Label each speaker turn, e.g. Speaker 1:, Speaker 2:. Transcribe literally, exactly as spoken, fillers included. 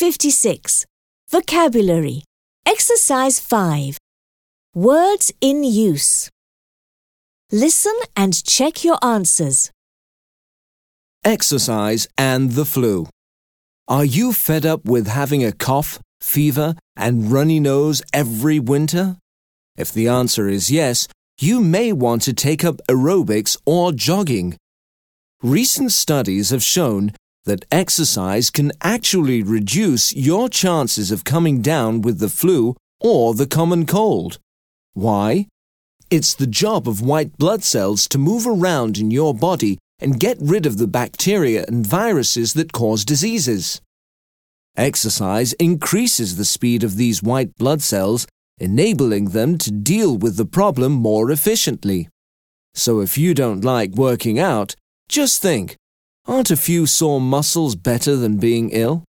Speaker 1: fifty-six. Vocabulary. Exercise five. Words in use. Listen and check your answers.
Speaker 2: Exercise and the flu. Are you fed up with having a cough, fever, and runny nose every winter? If the answer is yes, you may want to take up aerobics or jogging. Recent studies have shown that exercise can actually reduce your chances of coming down with the flu or the common cold. Why? It's the job of white blood cells to move around in your body and get rid of the bacteria and viruses that cause diseases. Exercise increases the speed of these white blood cells, enabling them to deal with the problem more efficiently. So if you don't like working out, just think, aren't a few sore muscles better than being ill?